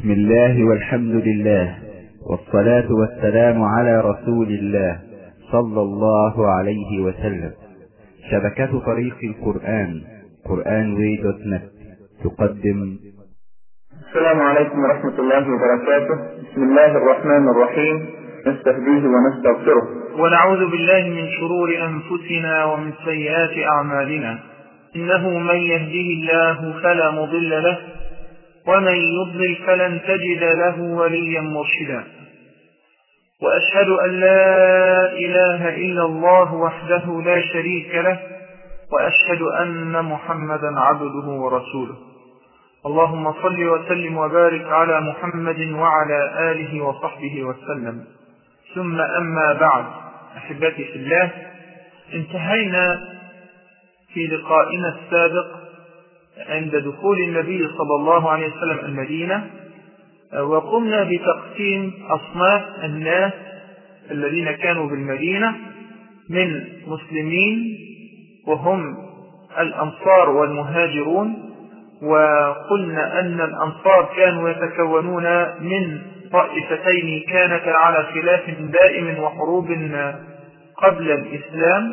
بسم الله والحمد لله والصلاة والسلام على رسول الله صلى الله عليه وسلم. شبكة طريق القرآن قرآنوي.net تقدم. السلام عليكم ورحمة الله وبركاته. بسم الله الرحمن الرحيم، نستهديه ونستغفره ونعوذ بالله من شرور أنفسنا ومن سيئات أعمالنا، إنه من يهده الله فلا مضل له ومن يضلل فلن تجد له وليا مرشدا، وأشهد أن لا إله إلا الله وحده لا شريك له، وأشهد أن محمدا عبده ورسوله. اللهم صل وسلم وبارك على محمد وعلى آله وصحبه وسلم. ثم أما بعد، أحبتي في الله، انتهينا في لقائنا السابق عند دخول النبي صلى الله عليه وسلم المدينة، وقمنا بتقسيم أصناف الناس الذين كانوا بالمدينة من مسلمين وهم الأنصار والمهاجرون. وقلنا أن الأنصار كانوا يتكونون من طائفتين كانتا على خلاف دائم وحروب قبل الإسلام،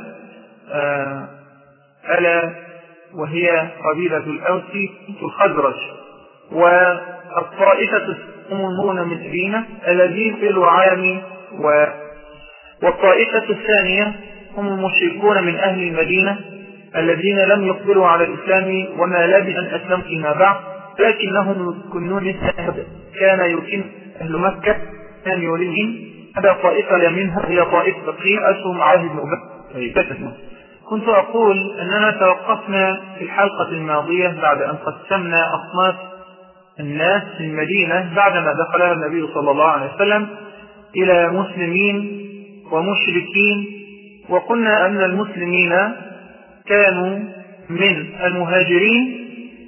ألا وهي قبيلة الأوس والخزرج، والطائفة المؤمنون من المدينة الذين في الوعام، والطائفة الثانية هم المشركون من أهل المدينة الذين لم يقبلوا على الإسلام وما لبث أن أسلموا فيما بعد، لكنهم يكونون كان يمكن أهل مكة كان يوليهم. هذا طائفة منها هي طائفة بقية أسهم عاهد مؤمن. كنت أقول أننا توقفنا في الحلقة الماضية بعد أن قسمنا أصناف الناس في المدينة بعدما دخلها النبي صلى الله عليه وسلم إلى مسلمين ومشركين، وقلنا أن المسلمين كانوا من المهاجرين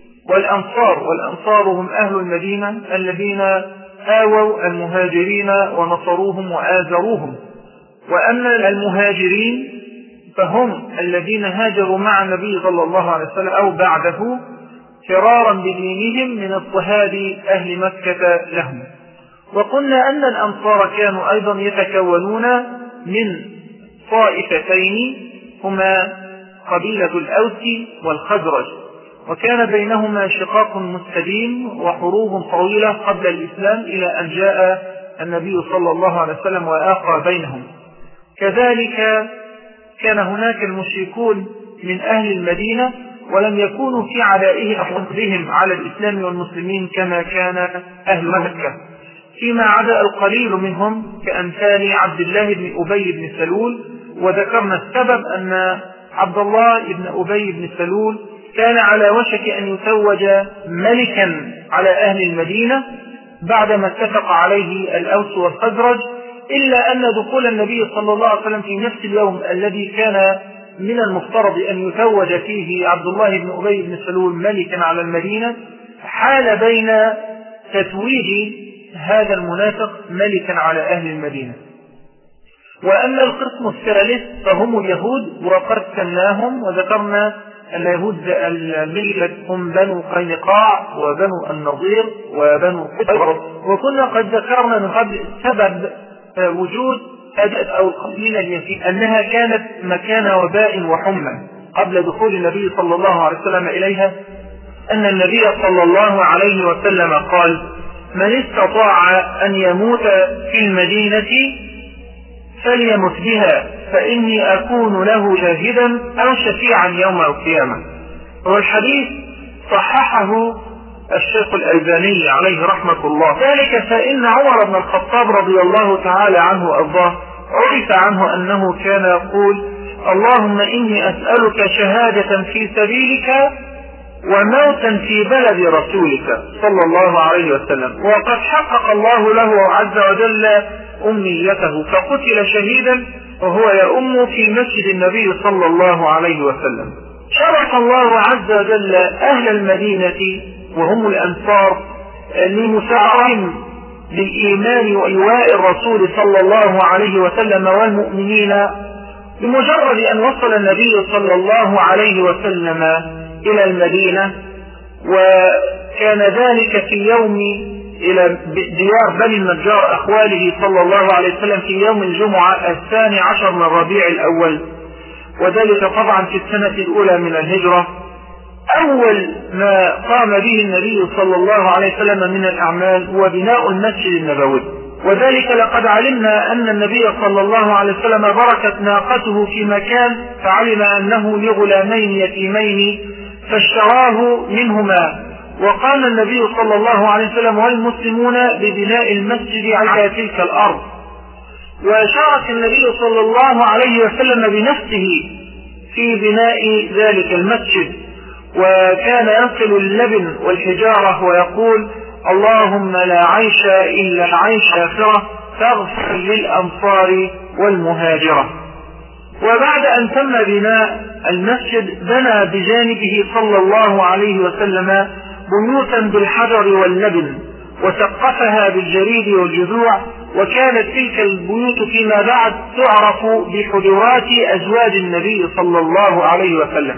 والأنصار هم أهل المدينة الذين آووا المهاجرين ونصروهم وآزروهم. وأما المهاجرين فهم الذين هاجروا مع النبي صلى الله عليه وسلم أو بعده فرارا بدينهم من اضطهاد أهل مكة لهم. وقلنا أن الأنصار كانوا أيضا يتكونون من طائفتين هما قبيلة الأوس والخزرج، وكان بينهما شقاق مستديم وحروب طويلة قبل الإسلام إلى أن جاء النبي صلى الله عليه وسلم وآخى بينهم. كذلك كان هناك المشركون من أهل المدينة ولم يكونوا في عدائهم على الإسلام والمسلمين كما كان أهل مكة، فيما عدا القليل منهم كأمثال عبد الله بن أبي بن سلول. وذكرنا السبب أن عبد الله بن أبي بن سلول كان على وشك أن يتوج ملكا على أهل المدينة بعدما اتفق عليه الأوس والخزرج، إلا أن دخول النبي صلى الله عليه وسلم في نفس اليوم الذي كان من المفترض أن يتوج فيه عبد الله بن أبي بن سلول ملكا على المدينة حال بين تتويج هذا المنافق ملكا على أهل المدينة. وأما القسم الثالث فهم اليهود، وقد سمناهم وذكرنا أن يهود الملة هم بنو قينقاع وبنو النضير وبنو قدر. وكنا قد ذكرنا من قبل سبب وجود هذه أو القبيلة اليهودية أنها كانت مكان وباء وحمى قبل دخول النبي صلى الله عليه وسلم إليها، أن النبي صلى الله عليه وسلم قال: من استطاع أن يموت في المدينة فليمت بها فإني أكون له شاهدا أو شفيعا يوم القيامة. والحديث صححه الشيخ الألباني عليه رحمة الله. ذلك فإن عمر بن الخطاب رضي الله تعالى عنه وأرضاه عرف عنه أنه كان يقول: اللهم إني أسألك شهادة في سبيلك وموتا في بلد رسولك صلى الله عليه وسلم. وقد حقق الله له عز وجل أمنيته فقتل شهيدا وهو يؤم في مسجد النبي صلى الله عليه وسلم. شرف الله عز وجل أهل المدينة وهم الأنصار لمساعدهم للإيمان وإيواء الرسول صلى الله عليه وسلم والمؤمنين، بمجرد أن وصل النبي صلى الله عليه وسلم إلى المدينة. وكان ذلك في يوم إلى ديار بني النجار أخواله صلى الله عليه وسلم في يوم الجمعة 12 من ربيع الأول، وذلك طبعا في السنة الأولى من الهجرة. أول ما قام به النبي صلى الله عليه وسلم من الأعمال هو بناء المسجد النبوي، وذلك لقد علمنا أن النبي صلى الله عليه وسلم بركت ناقته في مكان، فعلم أنه لغلامين يتيمين فاشتراه منهما، وقام النبي صلى الله عليه وسلم والمسلمون ببناء المسجد على تلك الأرض. وشارك النبي صلى الله عليه وسلم بنفسه في بناء ذلك المسجد، وكان ينقل اللبن والحجارة ويقول: اللهم لا عيش إلا عيش آخرة فاغفر للأنصار والمهاجرة. وبعد أن تم بناء المسجد بنى بجانبه صلى الله عليه وسلم بيوتا بالحجر واللبن وسقفها بالجريد والجذوع، وكانت تلك البيوت فيما بعد تعرف بحجرات أزواج النبي صلى الله عليه وسلم.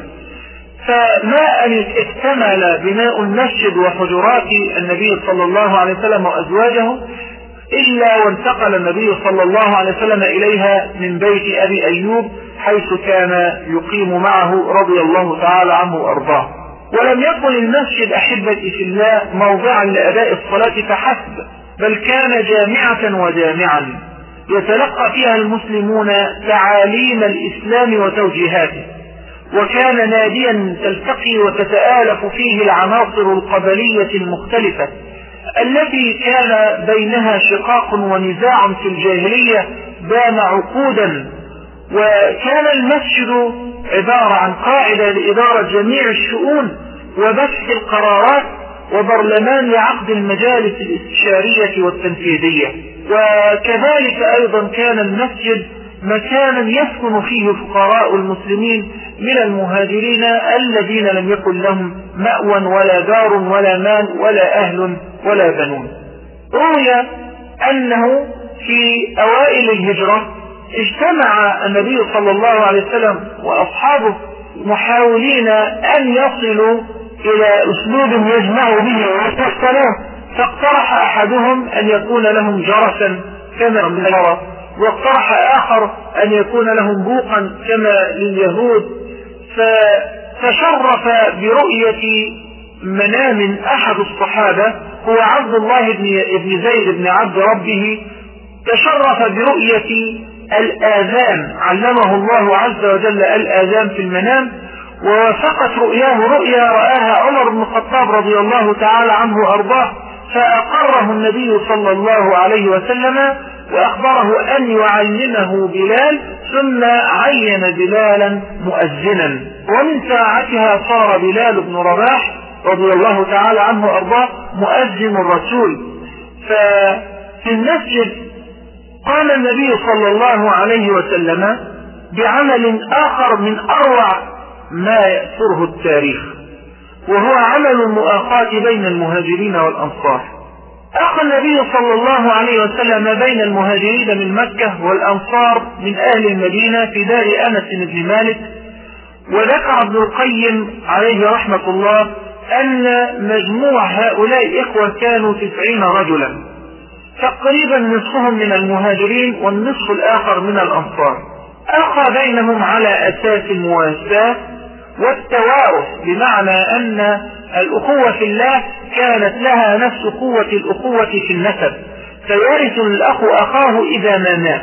فما أن اكتمل بناء المسجد وحجرات النبي صلى الله عليه وسلم وأزواجه إلا وانتقل النبي صلى الله عليه وسلم إليها من بيت أبي أيوب حيث كان يقيم معه رضي الله تعالى عنه وأرضاه. ولم يكن المسجد أحبتي في الله موضعا لأداء الصلاة فحسب، بل كان جامعة ودامعا يتلقى فيها المسلمون تعاليم الإسلام وتوجيهاته، وكان ناديا تلتقي وتتآلف فيه العناصر القبلية المختلفة التي كان بينها شقاق ونزاع في الجاهلية دام عقودا. وكان المسجد عبارة عن قاعدة لإدارة جميع الشؤون وبث القرارات وبرلمان لعقد المجالس الاستشارية والتنفيذية. وكذلك أيضا كان المسجد مكانا يسكن فيه فقراء المسلمين من المهاجرين الذين لم يكن لهم مأوى ولا دار ولا مال ولا أهل ولا بنون. روي أنه في أوائل الهجرة اجتمع النبي صلى الله عليه وسلم وأصحابه محاولين أن يصلوا إلى أسلوب يجمع به الصلاة، فاقترح أحدهم أن يكون لهم جرسا كما للعرب، واقترح آخر أن يكون لهم بوقا كما لليهود. فتشرف برؤية منام أحد الصحابة هو عبد الله بن زيد بن عبد ربه، تشرف برؤية الآذان، علمه الله عز وجل الآذان في المنام، ووافقت رؤياه رؤيا رآها عمر بن الخطاب رضي الله تعالى عنه وأرضاه، فأقره النبي صلى الله عليه وسلم وأخبره أن يعلمه بلال، ثم عين بلالا مؤذنا، ومن ساعتها صار بلال بن رباح رضي الله تعالى عنه وأرضاه مؤذن الرسول. ففي المسجد قام النبي صلى الله عليه وسلم بعمل آخر من أروع ما يأثره التاريخ، وهو عمل المؤاخاة بين المهاجرين والأنصار. أخى النبي صلى الله عليه وسلم بين المهاجرين من مكة والأنصار من أهل المدينة في دار أنس بن مالك. وذكر ابن القيم عليه رحمة الله أن مجموع هؤلاء إخوة كانوا 90 رجلا، تقريبا نصفهم من المهاجرين والنصف الآخر من الأنصار. أخى بينهم على أساس المواساة والتوارث، بمعنى أن الأخوة في الله كانت لها نفس قوة الأخوة في النسب، فيرث الأخ أخاه إذا ما مات.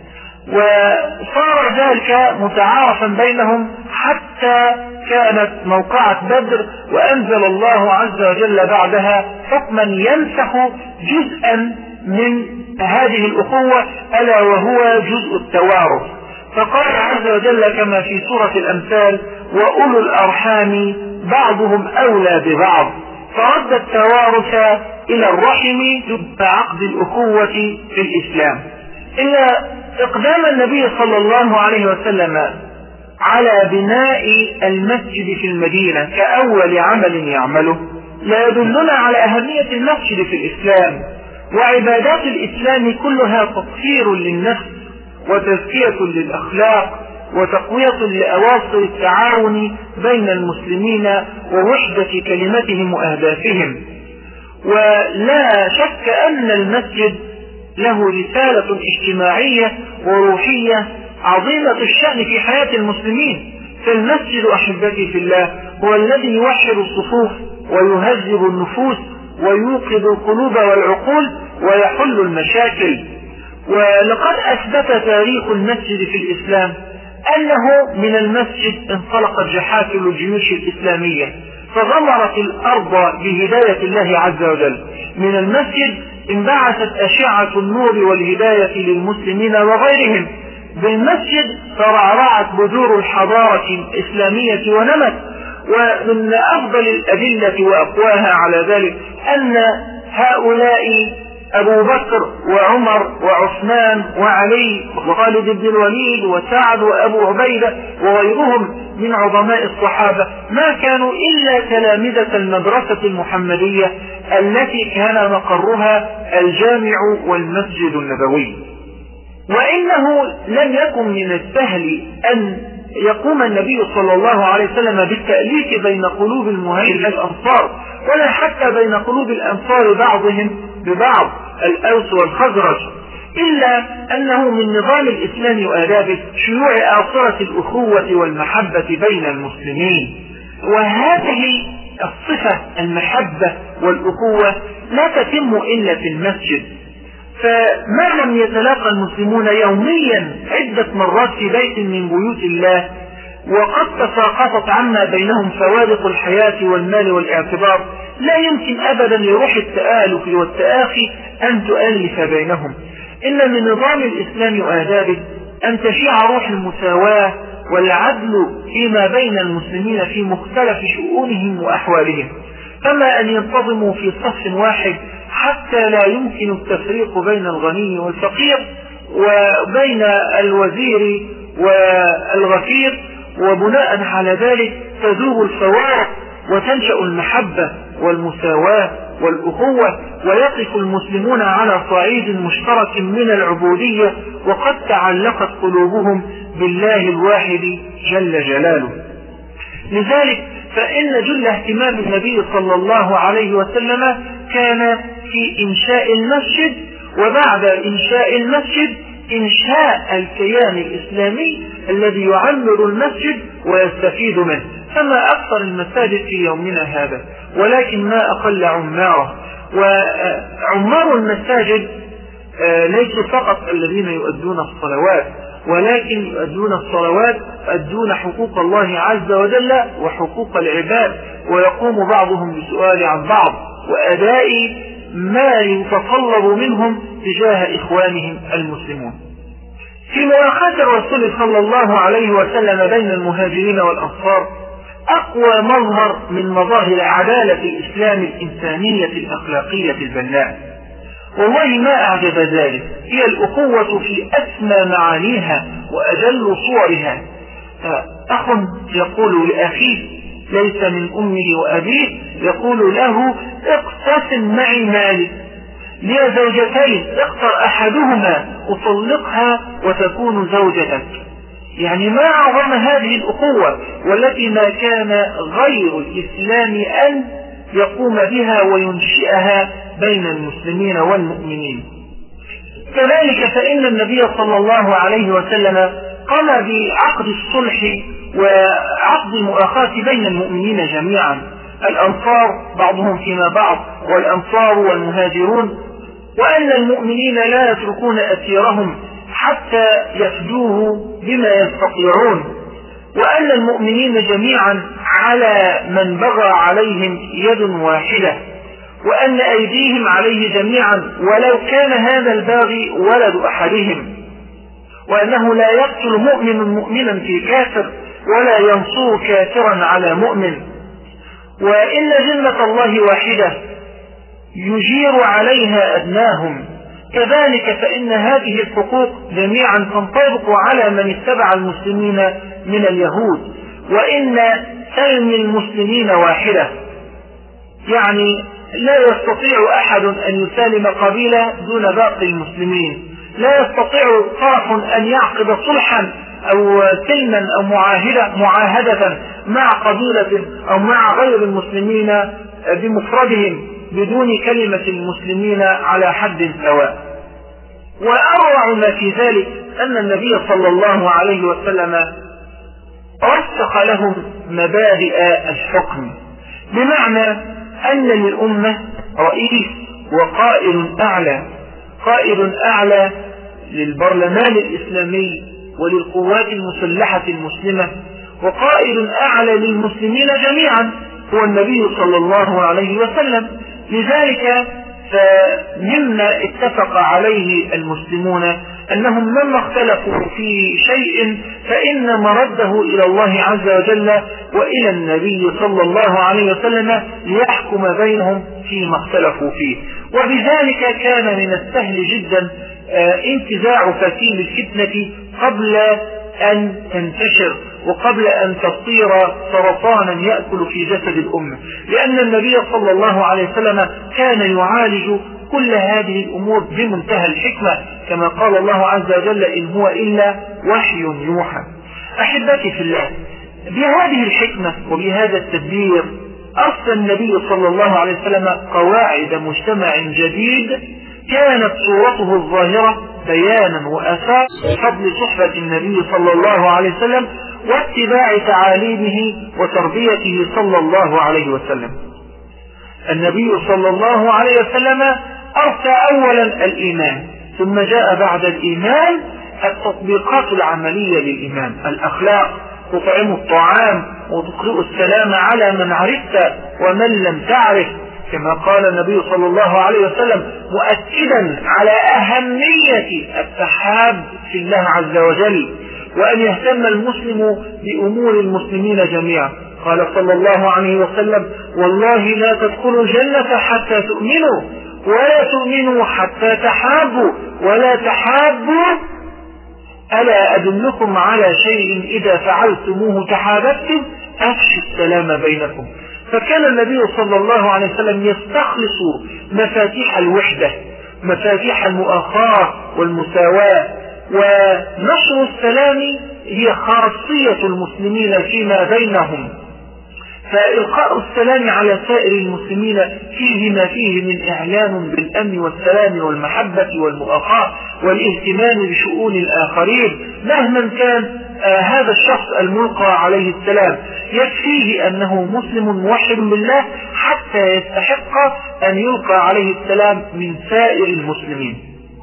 وصار ذلك متعارفا بينهم حتى كانت موقعة بدر، وأنزل الله عز وجل بعدها حكما ينسخ جزءا من هذه الأخوة ألا وهو جزء التوارث، فقال عز وجل كما في سورة الأمثال: وأولو الأرحام بعضهم أولى ببعض، فرد التوارث إلى الرحم بعقد الأخوة في الإسلام. إن إقدام النبي صلى الله عليه وسلم على بناء المسجد في المدينة كأول عمل يعمله لا يدلنا على أهمية المسجد في الإسلام، وعبادات الإسلام كلها تطهير للنفس وتزكية للأخلاق وتقوية لأواصر التعاون بين المسلمين ووحدة كلمتهم وأهدافهم. ولا شك أن المسجد له رسالة اجتماعية وروحية عظيمة الشأن في حياة المسلمين. فالمسجد أحبتي في الله هو الذي يوحد الصفوف ويهذب النفوس ويوقظ القلوب والعقول ويحل المشاكل. ولقد أثبت تاريخ المسجد في الإسلام أنه من المسجد انطلقت جحافل الجيوش الإسلامية فغمرت الأرض بهداية الله عز وجل. من المسجد انبعثت أشعة النور والهداية للمسلمين وغيرهم. بالمسجد ترعرعت بذور الحضارة الإسلامية ونمت. ومن أفضل الأدلة وأقواها على ذلك أن هؤلاء أبو بكر وعمر وعثمان وعلي وخالد بن الوليد وسعد وأبو عبيدة وغيرهم من عظماء الصحابة ما كانوا إلا تلامذة المدرسة المحمدية التي كان مقرها الجامع والمسجد النبوي. وإنه لم يكن من السهل أن يقوم النبي صلى الله عليه وسلم بالتأليف بين قلوب المهاجرين والأنصار ولا حتى بين قلوب الأنصار بعضهم ببعض الأوس والخزرج، إلا أنه من نظام الإسلام وآدابه شيوع آصرة الأخوة والمحبة بين المسلمين. وهذه الصفة المحبة والأخوة لا تتم إلا في المسجد. فما لم يتلاقى المسلمون يوميا عدة مرات في بيت من بيوت الله وقد تساقطت عما بينهم فوارق الحياة والمال والاعتبار لا يمكن أبدا لروح التآلف والتآخي أن تؤلف بينهم. إن من نظام الإسلام وآدابه أن تشيع روح المساواة والعدل فيما بين المسلمين في مختلف شؤونهم وأحوالهم، كما أن ينتظموا في صف واحد حتى لا يمكن التفريق بين الغني والفقير وبين الوزير والغفير. وبناء على ذلك تذوب الفوارق وتنشأ المحبة والمساواة والأخوة ويقف المسلمون على صعيد مشترك من العبودية وقد تعلقت قلوبهم بالله الواحد جل جلاله. لذلك فإن جل اهتمام النبي صلى الله عليه وسلم كان في إنشاء المسجد، وبعد إنشاء المسجد إنشاء الكيان الإسلامي الذي يعمر المسجد ويستفيد منه. فما أكثر المساجد في يومنا هذا، ولكن ما أقل عماره. وعمار المساجد ليسوا فقط الذين يؤدون الصلوات، ولكن يؤدون الصلوات يؤدون حقوق الله عز وجل وحقوق العباد، ويقوم بعضهم بسؤال عن بعض وأداء ما يتطلب منهم تجاه إخوانهم المسلمون. في مواقات الرسول صلى الله عليه وسلم بين المهاجرين والأنصار أقوى مظهر من مظاهر عدالة الإسلام الإنسانية الأخلاقية البناء، والله ما أعجب ذلك، هي الأخوة في أسمى معانيها وأجل صورها. أخ يقول لأخيه ليس من أمه وأبيه يقول له اقتسم معي مالي، لي زوجتين اختر أحدهما أطلقها وتكون زوجتك. يعني ما أعظم هذه الأخوة والتي ما كان غير الإسلام أن يقوم بها وينشئها بين المسلمين والمؤمنين. كذلك فإن النبي صلى الله عليه وسلم قام بعقد الصلح وعقد المؤاخاة بين المؤمنين جميعا، الأنصار بعضهم فيما بعض والأنصار والمهاجرون، وأن المؤمنين لا يتركون أسيرهم حتى يفدوه بما يستطيعون، وأن المؤمنين جميعا على من بغى عليهم يد واحدة، وأن أيديهم عليه جميعا ولو كان هذا الباغي ولد أحدهم، وأنه لا يقتل مؤمن مؤمنا في كافر ولا ينصر كافرا على مؤمن، وإن ذمة الله واحدة يجير عليها أدناهم. كذلك فإن هذه الحقوق جميعا تنطبق على من اتبع المسلمين من اليهود، وإن سلم المسلمين واحدة، يعني لا يستطيع أحد أن يسالم قبيلة دون باقي المسلمين، لا يستطيع طرف أن يعقد صلحا أو سلما أو معاهدة مع قبيلة أو مع غير المسلمين بمفردهم بدون كلمة المسلمين على حد سواء. وأروع ما في ذلك أن النبي صلى الله عليه وسلم رسخ لهم مبادئ الحكم، بمعنى أن للأمة رئيس قائد أعلى للبرلمان الإسلامي وللقوات المسلحة المسلمة، وقائد أعلى للمسلمين جميعا هو النبي صلى الله عليه وسلم. لذلك فمما اتفق عليه المسلمون أنهم لما اختلفوا في شيء فإن مرده إلى الله عز وجل وإلى النبي صلى الله عليه وسلم ليحكم بينهم فيما اختلفوا فيه. وبذلك كان من السهل جدا انتزاع فتيل الفتنة قبل أن تنتشر وقبل أن تصير سرطانا يأكل في جسد الأمة، لأن النبي صلى الله عليه وسلم كان يعالج كل هذه الأمور بمنتهى الحكمة، كما قال الله عز وجل: إن هو إلا وحي يوحى. أحبتي في الله، بهذه الحكمة وبهذا التدبير أرسل النبي صلى الله عليه وسلم قواعد مجتمع جديد كانت صورته الظاهرة بيانا وأثار بفضل صحبة النبي صلى الله عليه وسلم واتباع تعاليمه وتربيته صلى الله عليه وسلم. النبي صلى الله عليه وسلم أرسى أولا الإيمان، ثم جاء بعد الإيمان التطبيقات العملية للإيمان، الأخلاق، تطعم الطعام وتقرئ السلام على من عرفت ومن لم تعرف، كما قال النبي صلى الله عليه وسلم مؤكدا على أهمية التحاب في الله عز وجل، وأن يهتم المسلم بأمور المسلمين جميعا. قال صلى الله عليه وسلم: والله لا تدخلوا الجنة حتى تؤمنوا، ولا تؤمنوا حتى تحابوا، ولا تحابوا ألا أدلكم على شيء إذا فعلتموه تحاببتم؟ أفشوا السلام بينكم. فكان النبي صلى الله عليه وسلم يستخلص مفاتيح الوحدة، مفاتيح المؤاخاة والمساواة، ونشر السلام هي خاصية المسلمين فيما بينهم، فإلقاء السلام على سائر المسلمين فيه ما فيه من إعلان بالأمن والسلام والمحبة والمؤاخاة والاهتمام بشؤون الآخرين مهما كان هذا الشخص الملقى عليه السلام. يكفيه أنه مسلم موحد بالله حتى يستحق أن يلقى عليه السلام من سائر المسلمين.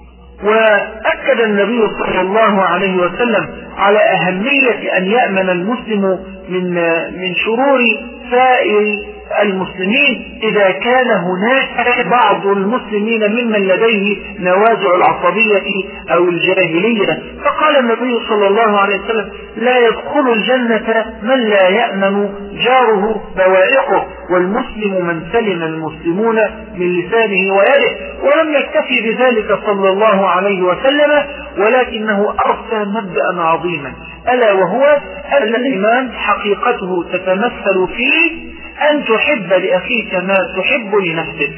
وأكد النبي صلى الله عليه وسلم على أهمية أن يأمن المسلم من شرور سائر المسلمين إذا كان هناك بعض المسلمين ممن لديه نوازع العصبية أو الجاهلية. فقال النبي صلى الله عليه وسلم: لا يدخل الجنة من لا يأمن جاره بوائقه، والمسلم من سلم المسلمون من لسانه ويده. ولم يكتفي بذلك صلى الله عليه وسلم، ولكنه أرسى مبدأ عظيما، ألا وهو أن الإيمان حقيقته تتمثل فيه أن تحب لأخيك ما تحب لنفسك.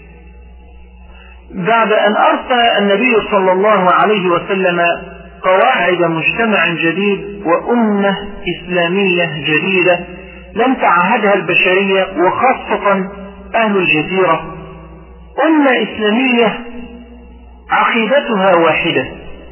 بعد أن أرسى النبي صلى الله عليه وسلم قواعد مجتمع جديد وأمة إسلامية جديدة لم تعهدها البشرية وخاصة أهل الجزيرة، أمة إسلامية عقيدتها واحدة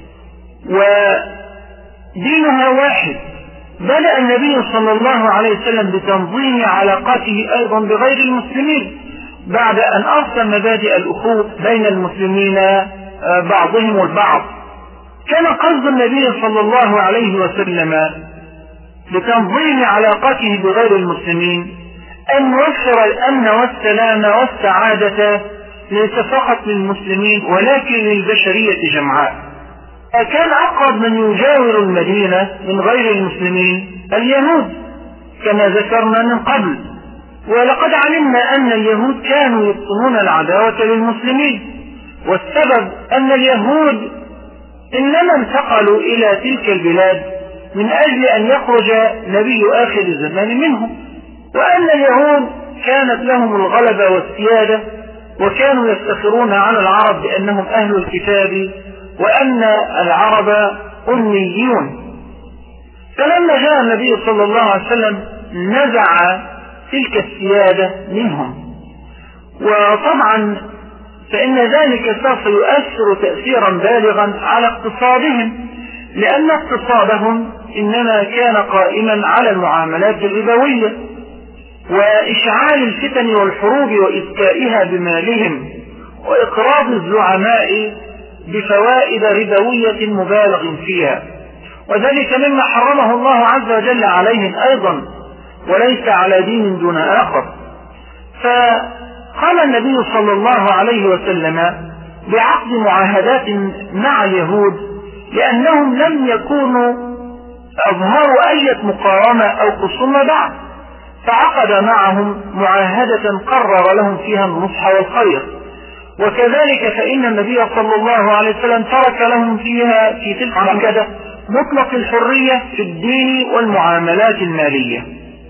ودينها واحد. بدأ النبي صلى الله عليه وسلم بتنظيم علاقاته أيضا بغير المسلمين بعد أن أرسى مبادئ الأخوة بين المسلمين بعضهم البعض. كان قصد النبي صلى الله عليه وسلم بتنظيم علاقاته بغير المسلمين أن يوفر الأمن والسلام والسعادة ليس فقط للمسلمين ولكن للبشرية جمعاء. كان أقرب من يجاور المدينة من غير المسلمين اليهود كما ذكرنا من قبل، ولقد علمنا أن اليهود كانوا يبطنون العداوة للمسلمين، والسبب أن اليهود إنما انتقلوا إلى تلك البلاد من أجل أن يخرج نبي آخر الزمان منهم، وأن اليهود كانت لهم الغلبة والسيادة، وكانوا يفتخرون على العرب بأنهم أهل الكتاب وأن العرب أميون. فلما جاء النبي صلى الله عليه وسلم نزع تلك السيادة منهم وطبعا فإن ذلك سوف يؤثر تأثيرا بالغا على اقتصادهم، لأن اقتصادهم إنما كان قائما على المعاملات الربوية وإشعال الفتن والحروب وإذكائها بمالهم وإقراض الزعماء بفوائد ربوية مبالغ فيها، وذلك مما حرمه الله عز وجل عليهم أيضا وليس على دين دون آخر. فقال النبي صلى الله عليه وسلم بعقد معاهدات مع اليهود لأنهم لم يكونوا أظهروا أي مقاومة أو خصومة بعد، فعقد معهم معاهدة قرر لهم فيها النصح والخير، وكذلك فإن النبي صلى الله عليه وسلم ترك لهم فيها في تلك المعاهدة مطلق الحرية في الدين والمعاملات المالية.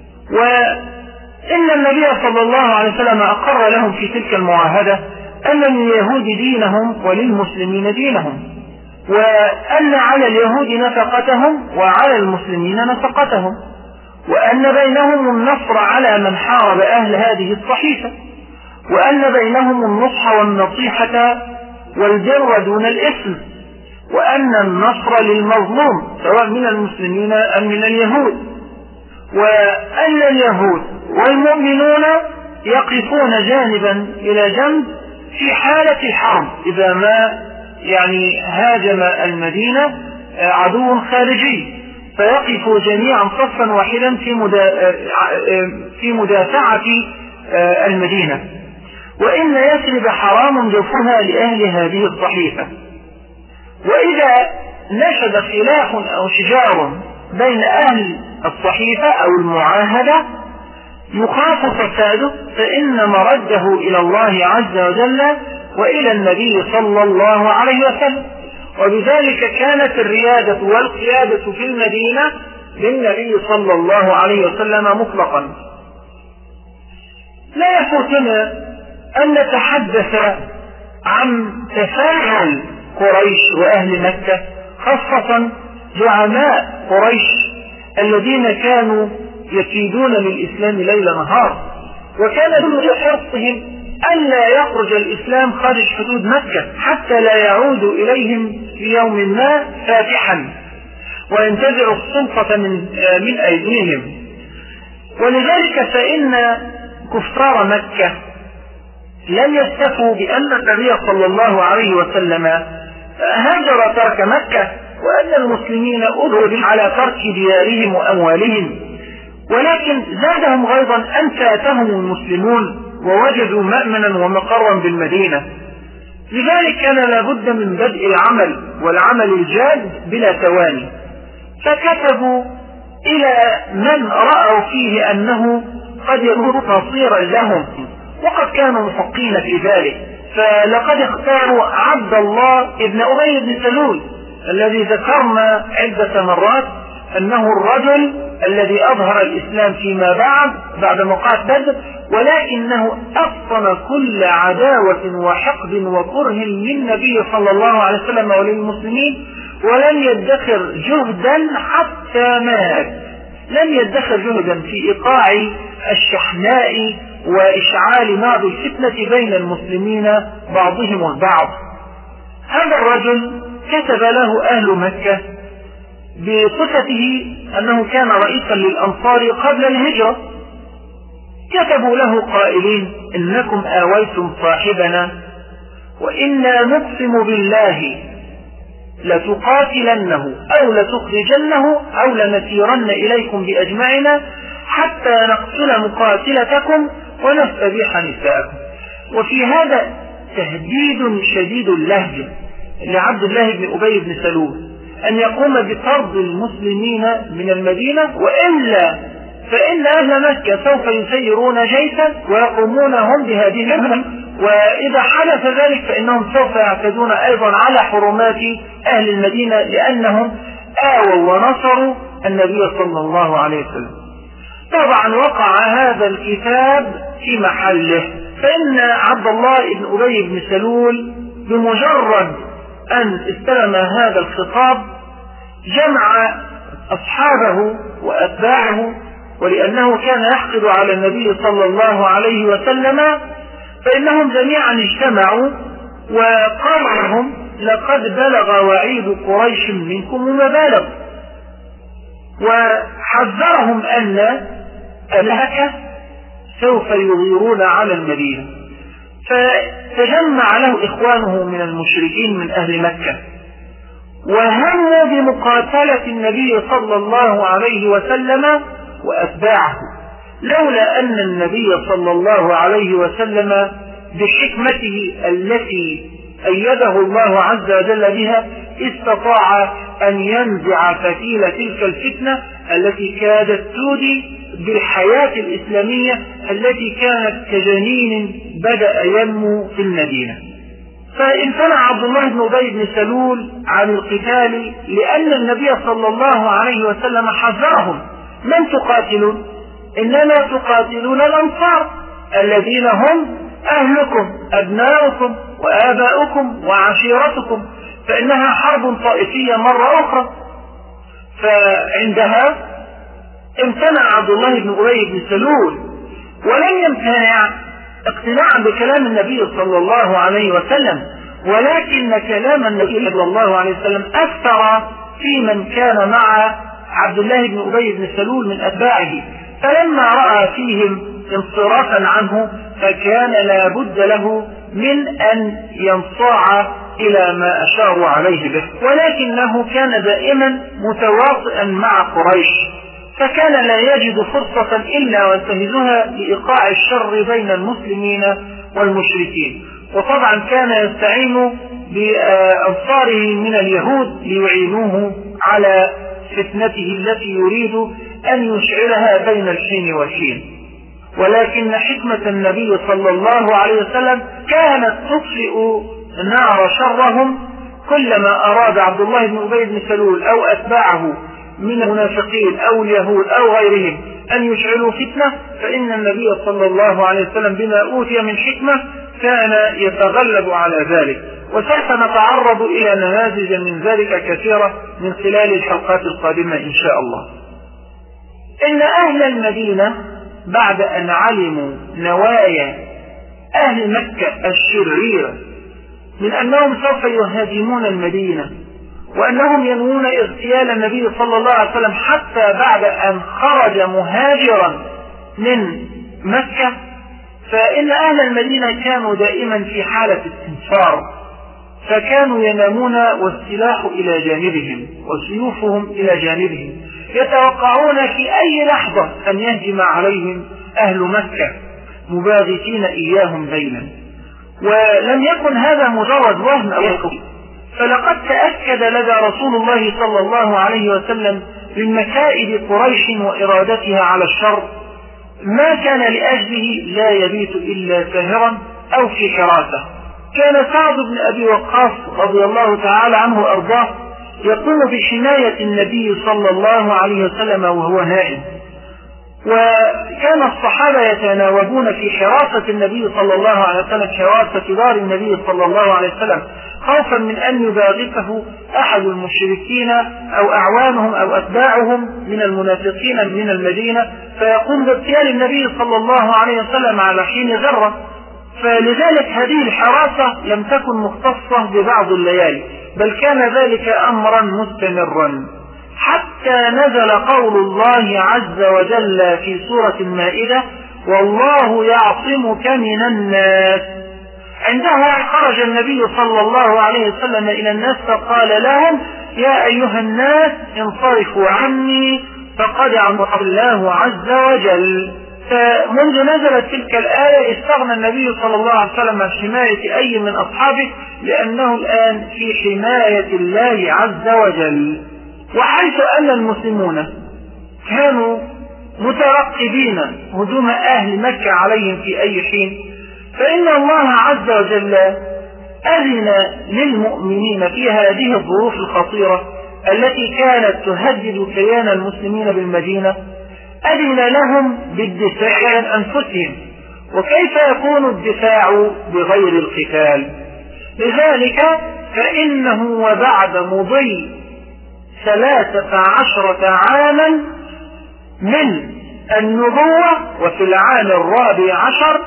وإن النبي صلى الله عليه وسلم أقر لهم في تلك المعاهدة أن لليهود دينهم وللمسلمين دينهم، وأن على اليهود نفقتهم وعلى المسلمين نفقتهم، وأن بينهم النصر على من حارب أهل هذه الصحيفة، وأن بينهم النصح والنصيحة والبر دون الإثم، وأن النصر للمظلوم سواء من المسلمين أم من اليهود، وأن اليهود والمؤمنون يقفون جانبا إلى جنب في حالة الحرب إذا ما هاجم المدينة عدو خارجي، فيقفوا جميعا صفا واحدا في مدافعة المدينة. وإن يثرب حرام جوفها لأهل هذه الصحيفة، وإذا نشد خلاف أو شجار بين أهل الصحيفة أو المعاهدة يخاف فساده فإن مرده إلى الله عز وجل وإلى النبي صلى الله عليه وسلم، وبذلك كانت الريادة والقيادة في المدينة للنبي صلى الله عليه وسلم مطلقا. لا يفوتنا أن نتحدث عن تفاعل قريش وأهل مكة، خاصة زعماء قريش الذين كانوا يكيدون للإسلام ليل نهار، وكان من حرصهم أن لا يخرج الإسلام خارج حدود مكة حتى لا يعود إليهم في يوم ما فاتحا وينتزع السلطة من أيديهم. ولذلك فإن كفار مكة لم يستفوا بأن النبي صلى الله عليه وسلم هاجر ترك مكة، وأن المسلمين أدربوا على ترك ديارهم وأموالهم، ولكن زادهم غيظا أن فاتهم المسلمون ووجدوا مأمنا ومقرا بالمدينة. لذلك كان لابد من بدء العمل والعمل الجاد بلا تواني، فكتبوا إلى من رأوا فيه أنه قد يكون نصيرا لهم، وقد كانوا محقين في ذلك، فلقد اختاروا عبد الله ابن أبي بن سلول الذي ذكرنا عدة مرات أنه الرجل الذي أظهر الإسلام فيما بعد موقعة بدر، ولكنه أبطن كل عداوة وحقد وكره للنبي صلى الله عليه وسلم وللمسلمين، ولم يدخر جهدا حتى مات، لم يدخر جهدا في إيقاع الشحناء وإشعال نار الفتنة بين المسلمين بعضهم البعض. هذا الرجل كتب له أهل مكة بصفته أنه كان رئيسا للأنصار قبل الهجرة، كتبوا له قائلين: إنكم آويتم صاحبنا وإنا نقسم بالله لتقاتلنه أو لتخرجنه أو لنسيرن إليكم بأجمعنا حتى نقتل مقاتلتكم ونستبيح نساءكم. وفي هذا تهديد شديد اللهجة لعبد الله بن أبي بن سلول أن يقوم بطرد المسلمين من المدينة، وإلا فإن أهل مكة سوف يسيرون جيشا ويقومون هم بهذه المهمة، وإذا حدث ذلك فإنهم سوف يعتدون أيضا على حرمات أهل المدينة لأنهم آووا ونصروا النبي صلى الله عليه وسلم. طبعا وقع هذا الكتاب في محله، فإن عبد الله بن أبي بن سلول بمجرد أن استلم هذا الخطاب جمع أصحابه وأتباعه، ولأنه كان يحقد على النبي صلى الله عليه وسلم فإنهم جميعا اجتمعوا وقالوا لهم لقد بلغ وعيد قريش منكم مبالغ، وحذرهم أن الهكة سوف يغيرون على المدينة. فتجمع له إخوانه من المشركين من أهل مكة وهموا بمقاتلة النبي صلى الله عليه وسلم وأتباعه، لولا أن النبي صلى الله عليه وسلم بحكمته التي أيده الله عز وجل بها استطاع أن ينزع فتيل تلك الفتنة التي كادت تودي بالحياة الإسلامية التي كانت كجنين بدأ ينمو في المدينة. فامتنع عبد الله بن أبي بن سلول عن القتال لأن النبي صلى الله عليه وسلم حذرهم: من تقاتلون؟ إنما تقاتلون الأنصار الذين هم أهلكم أبناؤكم وآباؤكم وعشيرتكم، فإنها حرب طائفية مرة أخرى. فعندها امتنع عبد الله بن أبي بن سلول، ولم يمتنع اقتناعا بكلام النبي صلى الله عليه وسلم، ولكن كلام النبي صلى الله عليه وسلم أثر في من كان مع عبد الله بن أبي بن سلول من أتباعه، فلما رأى فيهم انصرافا عنه فكان لا بد له من أن ينصاع إلى ما أشاروا عليه به، ولكنه كان دائما متواطئا مع قريش، فكان لا يجد فرصة إلا وانتهزها لإيقاع الشر بين المسلمين والمشركين. وطبعا كان يستعين بأنصاره من اليهود ليعينوه على فتنته التي يريد أن يشعلها بين الحين والحين. ولكن حكمة النبي صلى الله عليه وسلم كانت تطفئ نار شرهم كلما أراد عبد الله بن أبي بن سلول أو أتباعه من المنافقين أو اليهود أو غيرهم أن يشعلوا فتنة، فإن النبي صلى الله عليه وسلم بما أوتي من حكمة كان يتغلب على ذلك. وسوف نتعرض إلى نماذج من ذلك كثيرة من خلال الحلقات القادمة إن شاء الله. إن أهل المدينة بعد أن علموا نوايا أهل مكة الشريرة من أنهم سوف يهاجمون المدينة وأنهم ينوون اغتيال النبي صلى الله عليه وسلم حتى بعد أن خرج مهاجرا من مكة، فإن أهل المدينة كانوا دائما في حالة استنفار، فكانوا ينامون والسلاح إلى جانبهم وسيوفهم إلى جانبهم، يتوقعون في أي لحظة أن يهجم عليهم أهل مكة مباغتين إياهم بينا. ولم يكن هذا مجرد وهم أو يقين، فلقد تأكد لدى رسول الله صلى الله عليه وسلم من مكائد قريش وإرادتها على الشر ما كان لأجله لا يبيت إلا ساهرا أو في حراسة. كان سعد بن أبي وقاص رضي الله تعالى عنه وأرضاه يقوم بحماية النبي صلى الله عليه وسلم وهو نائم، وكان الصحابة يتناوبون في حراسة النبي صلى الله عليه وسلم، حراسة دار النبي صلى الله عليه وسلم، خوفا من أن يباغته أحد المشركين أو أعوانهم أو أتباعهم من المنافقين من المدينة فيقوم باغتيال النبي صلى الله عليه وسلم على حين ذرة. فلذلك هذه الحراسة لم تكن مختصة ببعض الليالي، بل كان ذلك أمرا مستمرا حتى نزل قول الله عز وجل في سورة المائدة: والله يعصمك من الناس. عندها خرج النبي صلى الله عليه وسلم إلى الناس فقال لهم: يا أيها الناس انصرفوا عني فقد أمر الله عز وجل. فمنذ نزلت تلك الآية استغنى النبي صلى الله عليه وسلم عن حماية أي من أصحابه، لأنه الآن في حماية الله عز وجل. وحيث أن المسلمون كانوا مترقبين هجوم أهل مكة عليهم في أي حين، فإن الله عز وجل أذن للمؤمنين في هذه الظروف الخطيرة التي كانت تهدد كيان المسلمين بالمدينة، أذن لهم بالدفاع عن أنفسهم. وكيف يكون الدفاع بغير القتال؟ لذلك فإنه وبعد مضي 13 عاما من النبوة وفي العام 14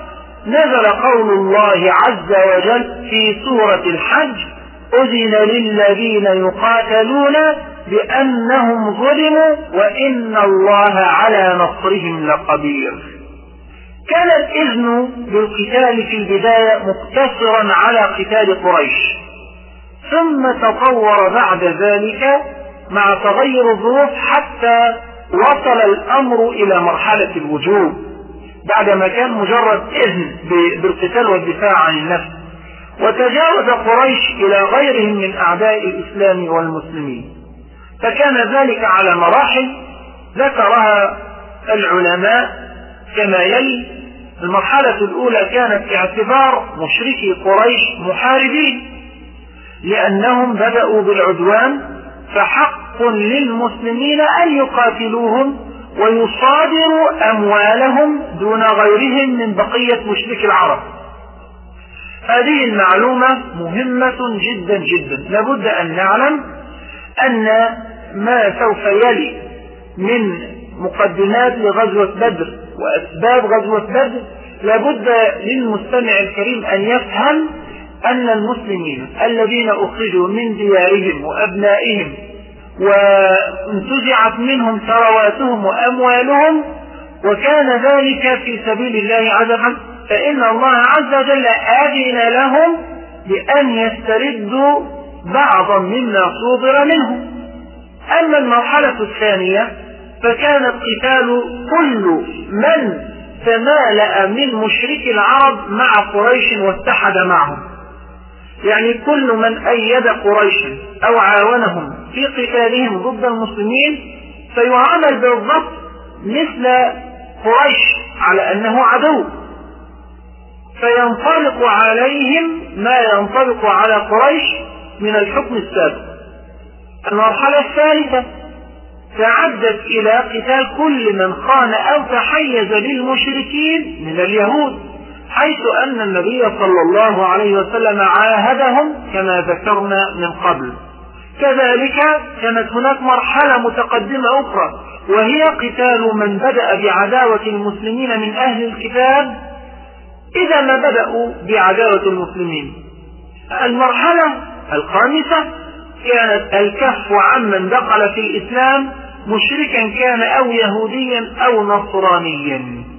نزل قول الله عز وجل في سورة الحج: أذن للذين يقاتلون بأنهم ظلموا وإن الله على نصرهم لقدير. كان الإذن بالقتال في البداية مقتصرا على قتال قريش، ثم تطور بعد ذلك مع تغير الظروف حتى وصل الأمر إلى مرحلة الوجوب، بعدما كان مجرد إذن بالقتال والدفاع عن النفس، وتجاوز قريش إلى غيرهم من أعداء الإسلام والمسلمين. فكان ذلك على مراحل ذكرها العلماء كما يلي: المرحلة الأولى كانت اعتبار مشركي قريش محاربين لأنهم بدأوا بالعدوان، فحق للمسلمين أن يقاتلوهم ويصادروا أموالهم دون غيرهم من بقية مشركي العرب. هذه المعلومة مهمة جدا جدا. لابد أن نعلم أن ما سوف يلي من مقدمات لغزوة بدر وأسباب غزوة بدر لابد للمستمع الكريم أن يفهم أن المسلمين الذين أخرجوا من ديارهم وأبنائهم وانتزعت منهم ثرواتهم وأموالهم وكان ذلك في سبيل الله عز وجل، فإن الله عز وجل أذن لهم بأن يستردوا بعضا مما صودر منهم. أما المرحلة الثانية فكان القتال كل من تمالأ من مشركي العرب مع قريش واتحد معهم، يعني كل من أيد قريشا أو عاونهم في قتالهم ضد المسلمين فيعامل بالضبط مثل قريش على أنه عدو، فينطلق عليهم ما ينطلق على قريش من الحكم السابق. المرحلة الثالثة تعدت إلى قتال كل من خان أو تحيز للمشركين من اليهود، حيث أن النبي صلى الله عليه وسلم عاهدهم كما ذكرنا من قبل. كذلك كانت هناك مرحلة متقدمة أخرى وهي قتال من بدأ بعداوة المسلمين من أهل الكتاب إذا ما بدأوا بعداوة المسلمين. المرحلة الخامسة كانت الكف عمن دخل في الإسلام مشركا كان أو يهوديا أو نصرانيا،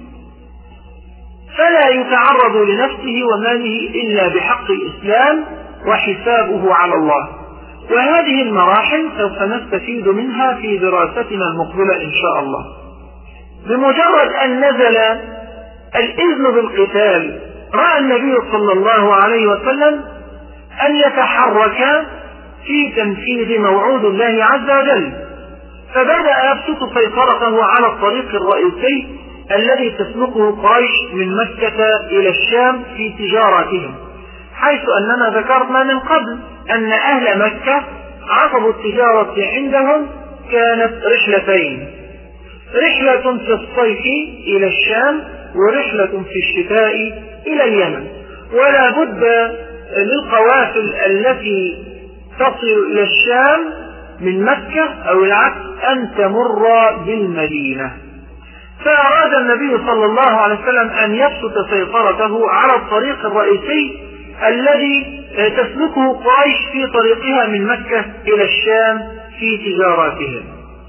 فلا يتعرض لنفسه وماله إلا بحق الإسلام وحسابه على الله. وهذه المراحل سوف نستفيد منها في دراستنا المقبلة إن شاء الله. بمجرد أن نزل الإذن بالقتال رأى النبي صلى الله عليه وسلم أن يتحرك في تنفيذ موعود الله عز وجل، فبدأ يبسط سيطرته على الطريق الرئيسي الذي تسلكه قريش من مكة إلى الشام في تجارتهم، حيث أننا ذكرنا من قبل أن أهل مكة عقب التجارة عندهم كانت رحلتين: رحلة في الصيف إلى الشام ورحلة في الشتاء إلى اليمن، ولا بد للقوافل التي تصل إلى الشام من مكة أو العكس أن تمر بالمدينة. فأراد النبي صلى الله عليه وسلم أن يبسط سيطرته على الطريق الرئيسي الذي تسلكه قريش في طريقها من مكة إلى الشام في تجاراتهم.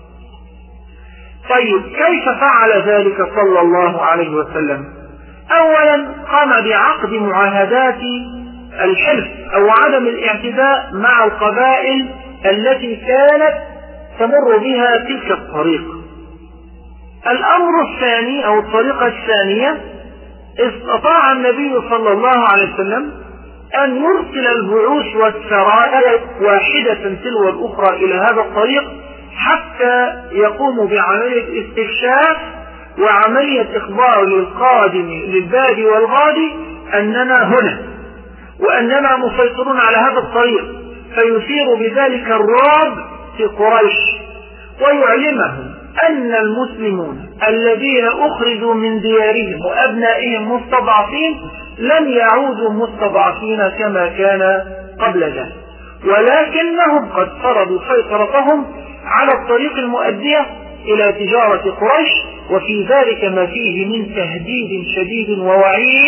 طيب كيف فعل ذلك صلى الله عليه وسلم؟ أولا قام بعقد معاهدات الحلف أو عدم الاعتداء مع القبائل التي كانت تمر بها تلك الطريق. الأمر الثاني أو الطريقة الثانية، استطاع النبي صلى الله عليه وسلم أن يرسل البعوث والسرايا واحدة تلو الأخرى إلى هذا الطريق حتى يقوموا بعملية استكشاف وعملية إخبار للقادم للبادي والغادي أننا هنا وأننا مسيطرون على هذا الطريق، فيثير بذلك الرعب في قريش ويعلمهم أن المسلمون الذين أخرجوا من ديارهم وأبنائهم مستضعفين لن يعودوا مستضعفين كما كان قبل ذلك، ولكنهم قد فرضوا سيطرتهم على الطريق المؤدية إلى تجارة قريش، وفي ذلك ما فيه من تهديد شديد ووعيد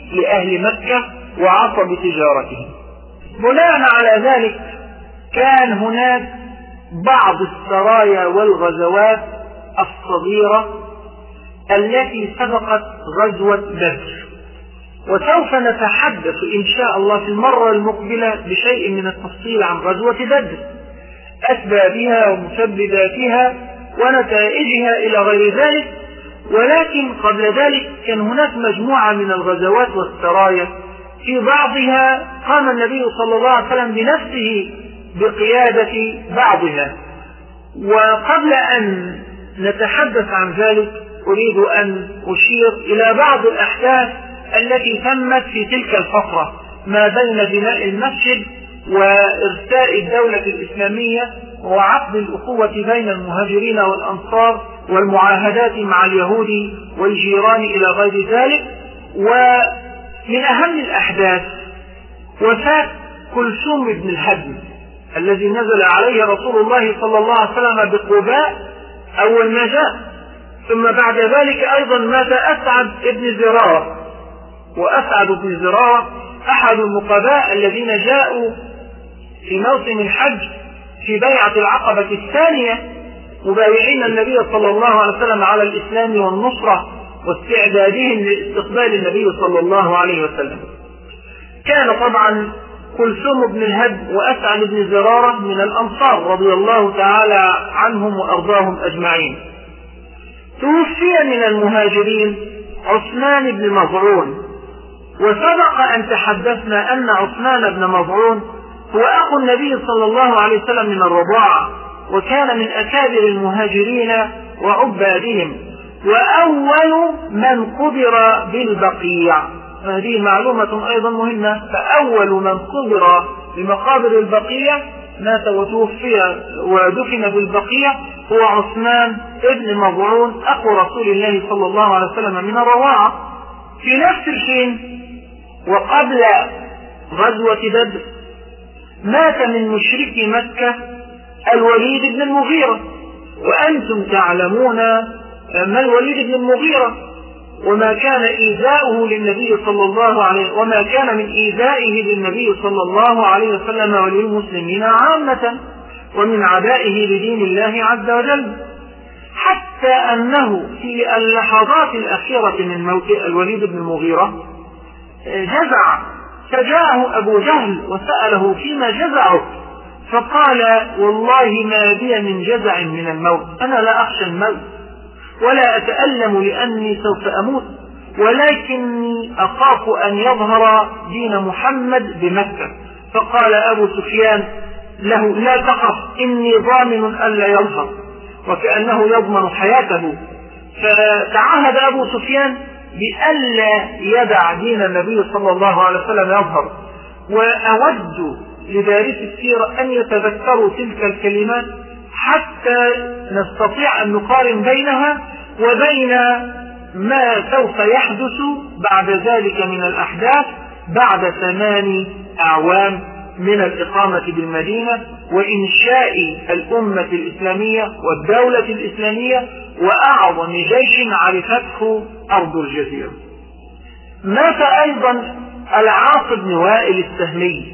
لأهل مكة وعصب تجارتهم. بناء على ذلك كان هناك بعض السرايا والغزوات الصغيرة التي سبقت غزوة بدر، وسوف نتحدث إن شاء الله في المرة المقبلة بشيء من التفصيل عن غزوة بدر، أسبابها ومسبباتها ونتائجها إلى غير ذلك. ولكن قبل ذلك كان هناك مجموعة من الغزوات والسرايا في بعضها قام النبي صلى الله عليه وسلم بنفسه بقيادة بعضها. وقبل أن نتحدث عن ذلك أريد أن أشير إلى بعض الأحداث التي تمت في تلك الفترة ما بين بناء المسجد وإرساء الدولة الإسلامية وعقد الأخوة بين المهاجرين والأنصار والمعاهدات مع اليهود والجيران إلى غير ذلك. ومن أهم الأحداث وفاة كلثوم بن الهدم الذي نزل عليه رسول الله صلى الله عليه وسلم بقباء أول ما جاء، ثم بعد ذلك أيضا مات أسعد بن زرارة، وأسعد بن زرارة أحد النقباء الذين جاءوا في موسم الحج في بيعة العقبة الثانية مبايعين النبي صلى الله عليه وسلم على الإسلام والنصرة واستعدادهم لاستقبال النبي صلى الله عليه وسلم. كان طبعا كلثوم بن الهدم وأسعد بن زرارة من الأنصار رضي الله تعالى عنهم وأرضاهم أجمعين. توفي من المهاجرين عثمان بن مظعون، وسبق أن تحدثنا أن عثمان بن مظعون هو أخو النبي صلى الله عليه وسلم من الرضاعة، وكان من أكابر المهاجرين وعبادهم، وأول من قبر بالبقيع. هذه معلومة أيضا مهمة، فأول من قبر بمقابر البقيع مات وتوفي ودفن بالبقيع هو عثمان ابن مظعون أخو رسول الله صلى الله عليه وسلم من الرضاعة. في نفس الحين وقبل غزوة بدر مات من مشركي مكة الوليد بن المغيرة، وأنتم تعلمون ما الوليد بن المغيرة وما كان إيذاؤه للنبي صلى الله عليه وما كان من إيذائه للنبي صلى الله عليه وسلم وللمسلمين عامة ومن عدائه لدين الله عز وجل، حتى أنه في اللحظات الأخيرة من موت الوليد بن المغيرة جزع، فجاءه أبو جهل وسأله فيما جزعه، فقال والله ما بي من جزع من الموت، أنا لا أخشى الموت ولا أتألم لأني سوف أموت، ولكني أخاف أن يظهر دين محمد بمكة. فقال أبو سفيان له لا تخف إني ضامن ألا يظهر، وكأنه يضمن حياته. فتعهد أبو سفيان بألا يدع دين النبي صلى الله عليه وسلم يظهر. وأود لدارس السيرة أن يتذكروا تلك الكلمات حتى نستطيع أن نقارن بينها وبين ما سوف يحدث بعد ذلك من الأحداث بعد 8 أعوام من الإقامة بالمدينة وإنشاء الأمة الإسلامية والدولة الإسلامية وأعظم جيش عرفته أرض الجزيرة. مات أيضا العاص بن وائل السهمي،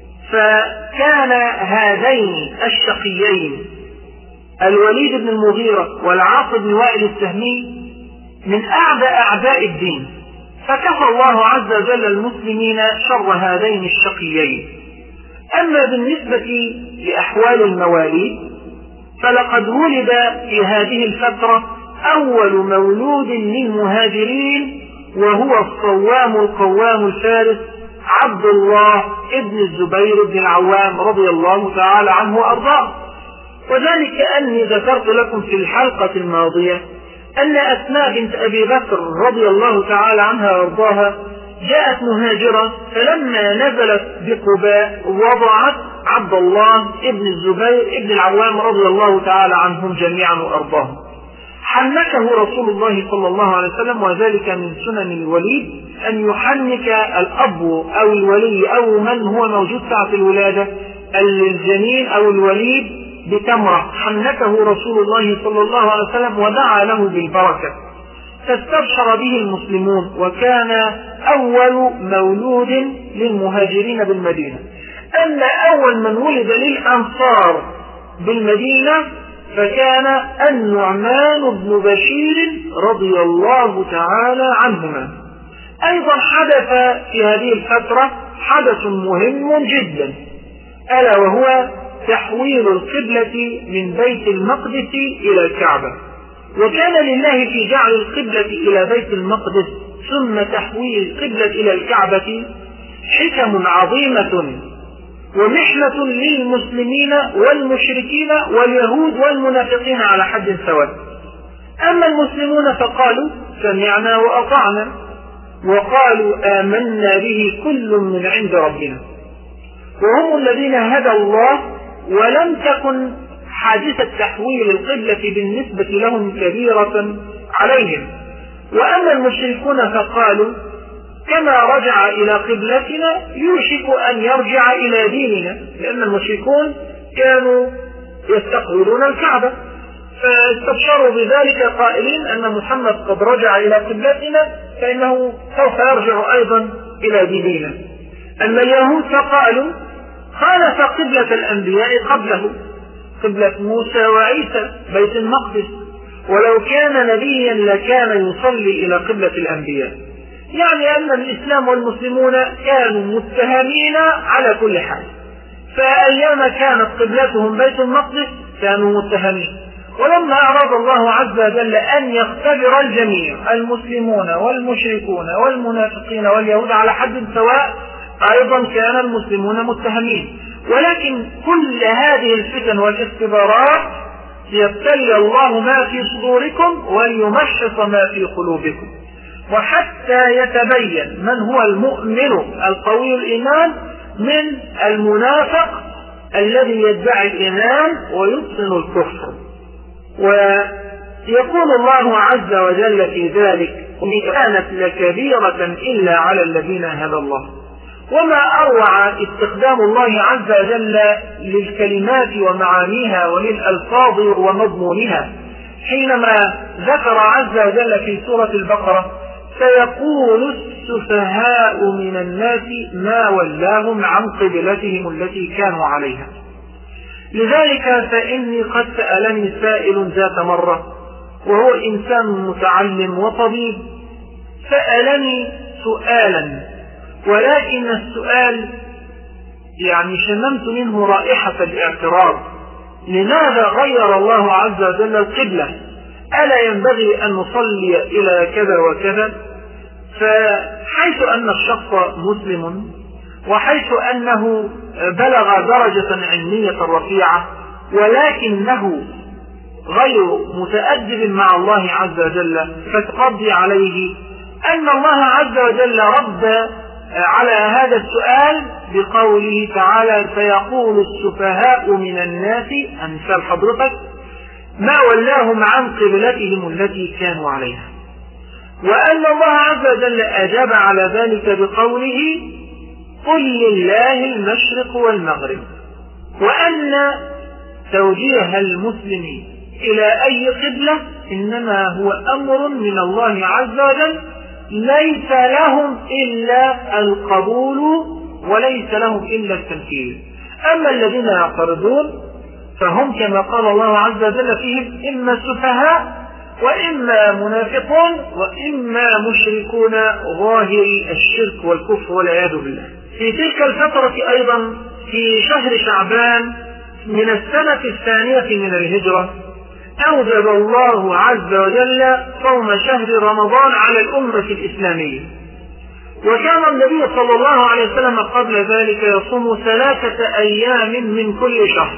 فكان هذين الشقيين الوليد بن المغيرة والعاص بن وائل السهمي من أعداء الدين، فكفى الله عز وجل المسلمين شر هذين الشقيين. أما بالنسبة لأحوال المواليد فلقد ولد في هذه الفترة أول مولود للمهاجرين وهو الصوام القوام الفارس عبد الله ابن الزبير بن العوام رضي الله تعالى عنه وأرضاه. وذلك أني ذكرت لكم في الحلقة الماضية أن أسماء بنت أبي بكر رضي الله تعالى عنها وأرضاها جاءت مهاجرة، فلما نزلت بقباء وضعت عبد الله ابن الزبير ابن العوام رضي الله تعالى عنهم جميعا وأرضاهم. حنكه رسول الله صلى الله عليه وسلم، وذلك من سنن الوليد أن يحنك الأب أو الولي أو من هو موجود ساعة الولادة الجنين أو الوليد بتمرة. حنكه رسول الله صلى الله عليه وسلم ودعا له بالبركة. فاستبشر به المسلمون، وكان أول مولود للمهاجرين بالمدينة. أما أول من ولد للأنصار بالمدينة فكان النعمان بن بشير رضي الله تعالى عنهما. أيضا حدث في هذه الفترة حدث مهم جدا، ألا وهو تحويل القبلة من بيت المقدس إلى الكعبة. وكان لله في جعل القبلة إلى بيت المقدس ثم تحويل القبلة إلى الكعبة حكم عظيمة ومحنة للمسلمين والمشركين واليهود والمنافقين على حد سواء. أما المسلمون فقالوا سمعنا وأطعنا، وقالوا آمنا به كل من عند ربنا، وهم الذين هدى الله، ولم تكن حادثة تحويل القبلة بالنسبة لهم كبيرة عليهم. وأما المشركون فقالوا كما رجع إلى قبلتنا يوشك أن يرجع إلى ديننا، لأن المشركون كانوا يستقبلون الكعبة، فاستبشروا بذلك قائلين أن محمد قد رجع إلى قبلتنا فإنه سوف يرجع أيضا إلى ديننا. أما اليهود فقالوا خالف قبلة الأنبياء قبله، قبلة موسى وعيسى بيت المقدس، ولو كان نبيا لكان يصلي إلى قبلة الأنبياء. يعني أن الإسلام والمسلمون كانوا متهمين على كل حال، فأيام كانت قبلتهم بيت المقدس كانوا متهمين. ولما أراد الله عز وجل أن يختبر الجميع المسلمون والمشركون والمنافقين واليهود على حد سواء أيضا كان المسلمون متهمين. ولكن كل هذه الفتن والاختبارات ليبتلي الله ما في صدوركم وليمحص ما في قلوبكم، وحتى يتبين من هو المؤمن القوي الإيمان من المنافق الذي يدعي الإيمان ويبطن الكفر. ويقول الله عز وجل في ذلك إن كانت لكبيرة إلا على الذين هدى الله. وما أروع استخدام الله عز وجل للكلمات ومعانيها وللألفاظ ومضمونها حينما ذكر عز وجل في سورة البقرة سيقول السفهاء من الناس ما ولاهم عن قبلتهم التي كانوا عليها. لذلك فإني قد سألني سائل ذات مرة وهو إنسان متعلم وطبيب، سألني سؤالا، ولكن السؤال يعني شممت منه رائحة الاعتراض: لماذا غير الله عز وجل القبلة؟ ألا ينبغي أن نصلي إلى كذا وكذا؟ فحيث أن الشخص مسلم وحيث أنه بلغ درجة علمية رفيعة ولكنه غير متأدب مع الله عز وجل، فتقضي عليه أن الله عز وجل رد على هذا السؤال بقوله تعالى: سيقول السفهاء من الناس، أمثال حضرتك، ما ولاهم عن قبلتهم التي كانوا عليها. وأن الله عز وجل أجاب على ذلك بقوله: قل لله المشرق والمغرب. وأن توجيه المسلم إلى أي قبلة إنما هو أمر من الله عز وجل، ليس لهم إلا القبول وليس لهم إلا التنفيذ. أما الذين يعترضون فهم كما قال الله عز وجل فيهم إما سفهاء وإما منافقون وإما مشركون ظاهري الشرك والكفر والعياذ بالله. في تلك الفترة أيضا في شهر شعبان من السنة الثانية من الهجرة أوجب الله عز وجل صوم شهر رمضان على الأمة الإسلامية، وكان النبي صلى الله عليه وسلم قبل ذلك يصوم 3 أيام من كل شهر.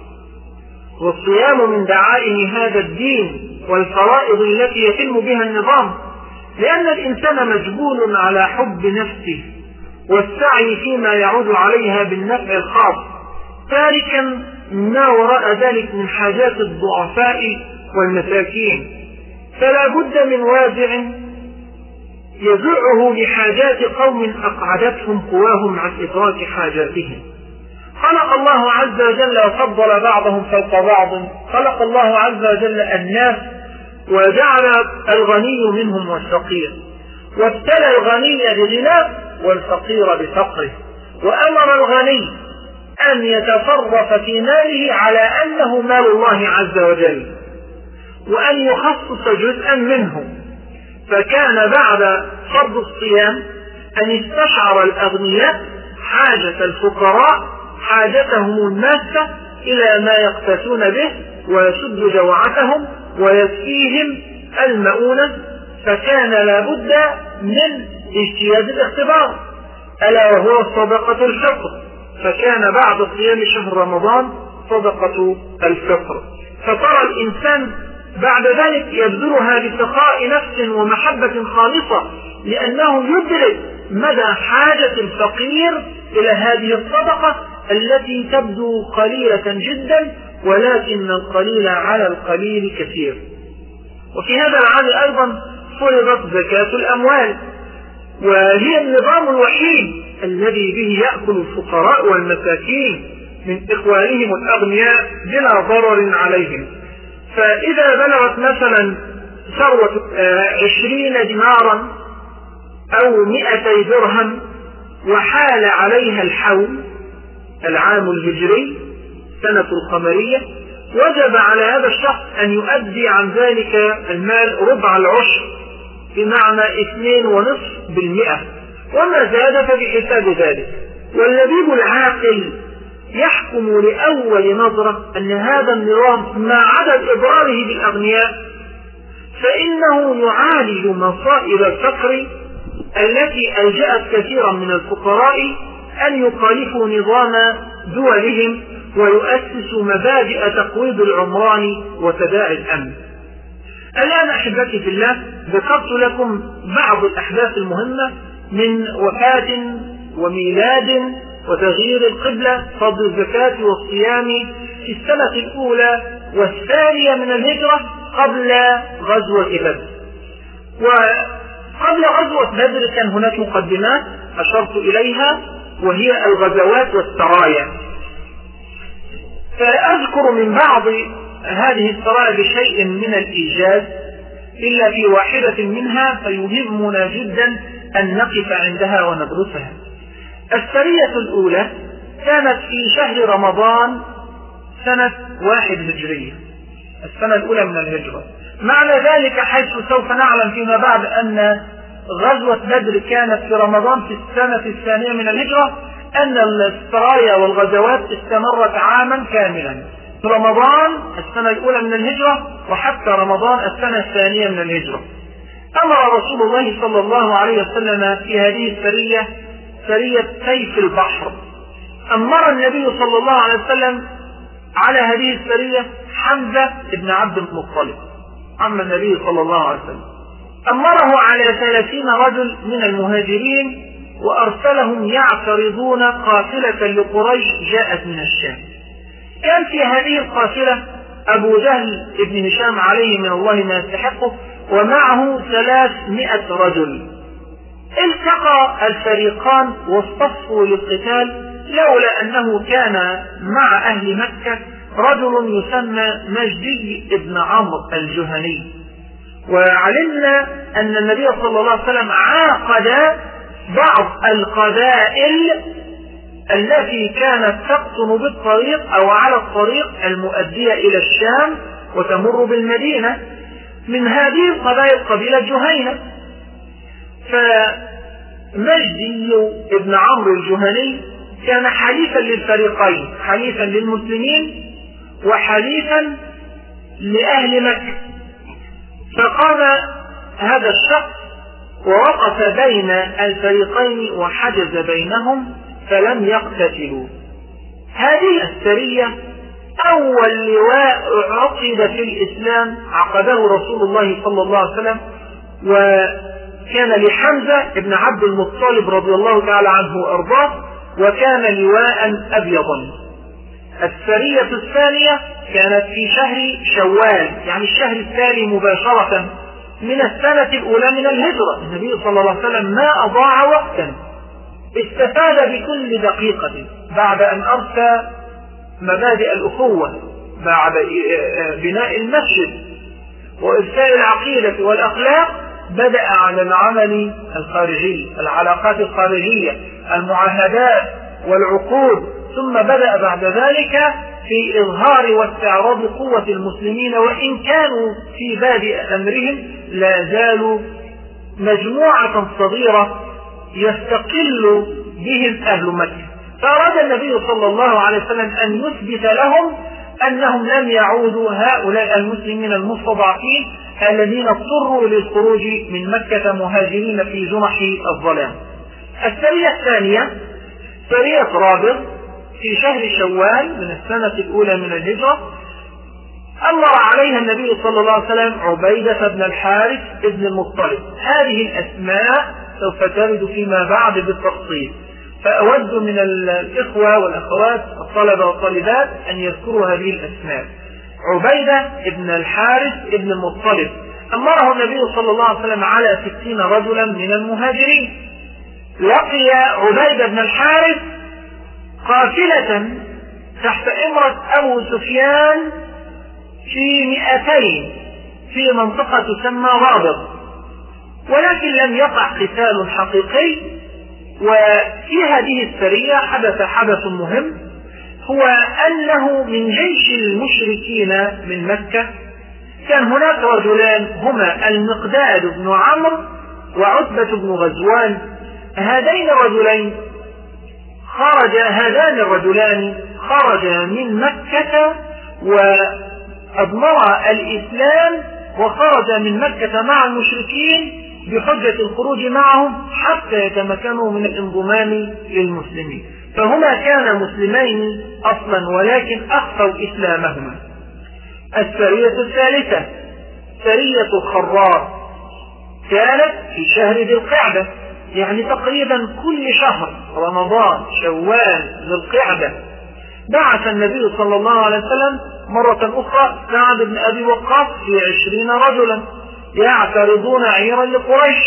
والصيام من دعائم هذا الدين والفرائض التي يتم بها النظام، لأن الإنسان مجبول على حب نفسه والسعي فيما يعود عليها بالنفع الخاص، تاركا ما وراء ذلك من حاجات الضعفاء والمساكين، فلا بد من وازع يزعه لحاجات قوم أقعدتهم قواهم عن إدراك حاجاتهم. خلق الله عز وجل وفضل بعضهم فوق بعض، خلق الله عز وجل الناس وجعل الغني منهم والفقير، وابتلى الغني بغناه والفقير بفقره، وأمر الغني أن يتصرف في ماله على أنه مال الله عز وجل، وأن يخصص جزءا منه. فكان بعد فرض الصيام أن استشعر الأغنياء حاجة الفقراء حاجتهم الماسة إلى ما يقتاتون به ويسد جوعتهم ويكفيهم المؤونة، فكان لابد من اجتياز الاختبار، ألا وهو صدقة الفطر. فكان بعد صيام شهر رمضان صدقة الفطر، فترى الإنسان بعد ذلك يبذلها بسخاء نفس ومحبة خالصة، لأنه يدرك مدى حاجة الفقير إلى هذه الصدقة التي تبدو قليلة جدا، ولكن القليل على القليل كثير. وفي هذا العام أيضا فرضت زكاة الأموال، وهي النظام الوحيد الذي به يأكل الفقراء والمساكين من إخوانهم الأغنياء بلا ضرر عليهم. فإذا بلغت مثلا ثروة 20 دينارا أو 200 درهم وحال عليها الحول العام الهجري سنة القمرية، وجب على هذا الشخص أن يؤدي عن ذلك المال ربع العشر، بمعنى 2.5%، وما زاد فبحساب ذلك. واللبيب العاقل يحكم لأول نظرة أن هذا النظام مع عدد إضراره بالأغنياء فإنه يعالج مصائب الفقر التي ألجأت كثيرا من الفقراء أن يخالفوا نظام دولهم ويؤسسوا مبادئ تقويض العمران وتداعي الأمن. الآن أحبتي في الله ذكرت لكم بعض الأحداث المهمة من وفاة وميلاد وتغيير القبلة، فضل الزكاة والصيام في السنة الأولى والثانية من الهجرة قبل غزوة بدر. وقبل غزوة بدر كان هناك مقدمات أشرت إليها، وهي الغزوات والسرايا. فأذكر من بعض هذه السرايا بشيء من الإيجاز إلا في واحدة منها فيهمنا جدا أن نقف عندها وندرسها. السرية الأولى كانت في شهر رمضان سنة 1 هجرية، السنة الأولى من الهجرة. معنى ذلك حيث سوف نعلم فيما بعد أن غزوة بدر كانت في رمضان في السنة الثانية من الهجرة، أن السرايا والغزوات استمرت عاما كاملا، في رمضان السنة الأولى من الهجرة وحتى رمضان السنة الثانية من الهجرة. أمر رسول الله صلى الله عليه وسلم في هذه السرية، سرية سيف البحر، أمر النبي صلى الله عليه وسلم على هذه السرية حمزة بن عبد المطلب عم النبي صلى الله عليه وسلم، أمره على 30 رجل من المهاجرين وأرسلهم يعترضون قافلة لقريش جاءت من الشام. كان في هذه القافلة أبو جهل بن هشام عليه من الله ما يستحقه ومعه 300 رجل. التقى الفريقان واصطفوا للقتال، لولا أنه كان مع أهل مكة رجل يسمى مجدي بن عمرو الجهني، وعلمنا أن النبي صلى الله عليه وسلم عاقد بعض القبائل التي كانت تقطن بالطريق أو على الطريق المؤدية إلى الشام وتمر بالمدينة. من هذه القبائل قبيلة جهينة، فمجدي بن عمرو الجهني كان حليفا للفريقين، حليفا للمسلمين وحليفا لأهل مكة. فقام هذا الشخص ووقف بين الفريقين وحجز بينهم فلم يقتتلوا. هذه السرية أول لواء عقد في الإسلام عقده رسول الله صلى الله عليه وسلم، وكان لحمزة بن عبد المطلب رضي الله تعالى عنه وأرضاه، وكان لواء أبيضا. السرية الثانية كانت في شهر شوال، يعني الشهر التالي مباشرة من السنة الأولى من الهجرة. النبي صلى الله عليه وسلم ما أضاع وقتا، استفاد بكل دقيقة بعد أن أرسى مبادئ الأخوة، بعد بناء المسجد وإفساء العقيدة والأخلاق بدأ على العمل الخارجي، العلاقات الخارجية، المعاهدات والعقود، ثم بدأ بعد ذلك في إظهار واستعراض قوة المسلمين، وإن كانوا في بادئ أمرهم لا زالوا مجموعة صغيرة يستقل بهم أهل مكة. فأراد النبي صلى الله عليه وسلم أن يثبت لهم أنهم لم يعودوا هؤلاء المسلمين المستضعفين الذين اضطروا للخروج من مكة مهاجرين في جنح الظلام. السرية الثانية سرية رابغ في شهر شوال من السنة الأولى من الهجرة، أمر عليها النبي صلى الله عليه وسلم عبيدة بن الحارث بن المطلب. هذه الأسماء سوف ترد فيما بعد بالتفصيل، فأود من الإخوة والأخوات الطلبة والطالبات أن يذكروا هذه الأسماء. عبيدة بن الحارث بن المطلب أمره النبي صلى الله عليه وسلم على 60 رجلا من المهاجرين. لقي عبيدة بن الحارث قافلة تحت إمرة أبو سفيان في 200 في منطقة تسمى رابغ، ولكن لم يقع قتال حقيقي. وفي هذه السرية حدث مهم، هو أنه من جيش المشركين من مكة كان هناك رجلان هما المقداد بن عمرو وعتبة بن غزوان. هذان الرجلان خرجا من مكة وأضمرا الإسلام، وخرجا من مكة مع المشركين بحجة الخروج معهم حتى يتمكنوا من الانضمام للمسلمين، فهما كانا مسلمين أصلا ولكن أخفوا إسلامهما. السرية الثالثة سرية الخرار كانت في شهر ذي القعدة، يعني تقريبا كل شهر رمضان شوال ذي القعدة بعث النبي صلى الله عليه وسلم مرة أخرى سعد بن أبي وقاص في 20 رجلا يعترضون عيرا لقريش.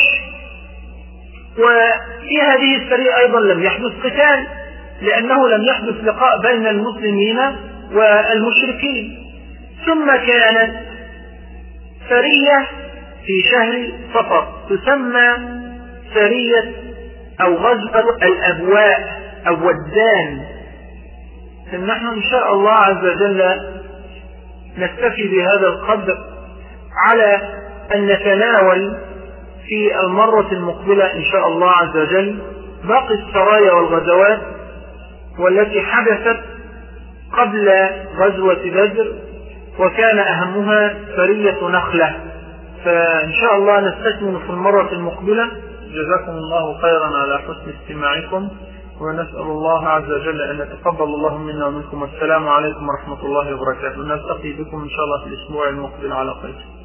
وفي هذه السرية أيضا لم يحدث قتال، لأنه لم يحدث لقاء بين المسلمين والمشركين. ثم كانت سرية في شهر صفر تسمى سرية أو غزوة الأبواء أو ودان. نحن إن شاء الله عز وجل نكتفي بهذا القدر على أن نتناول في المرة المقبلة إن شاء الله عز وجل باقي السرايا والغزوات والتي حدثت قبل غزوة بدر، وكان أهمها سرية نخلة. فإن شاء الله نستكمل في المرة المقبلة. جزاكم الله خيرا على حسن استماعكم، ونسأل الله عز وجل أن يتقبل الله منا ومنكم. السلام عليكم ورحمة الله وبركاته. نلتقي بكم إن شاء الله في الأسبوع المقبل على خير.